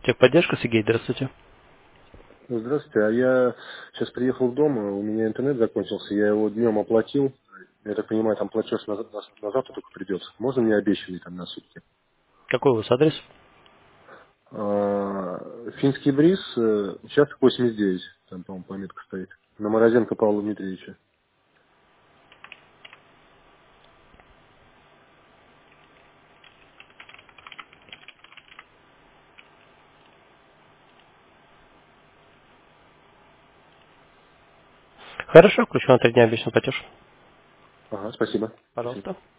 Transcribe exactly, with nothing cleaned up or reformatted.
Техподдержка, Сергей, здравствуйте. Здравствуйте, а я сейчас приехал в дом, у меня интернет закончился, я его днем оплатил. Я так понимаю, там платеж на, на- на завтра только придет. Можно мне обещанный там на сутки? Какой у вас адрес? А, Финский бриз, э, участок восемьдесят девять, там, по-моему, пометка стоит. На Морозенко Павла Дмитриевича. Хорошо, включу на три дня обещанный платеж. Ага, спасибо. Спасибо. Пожалуйста.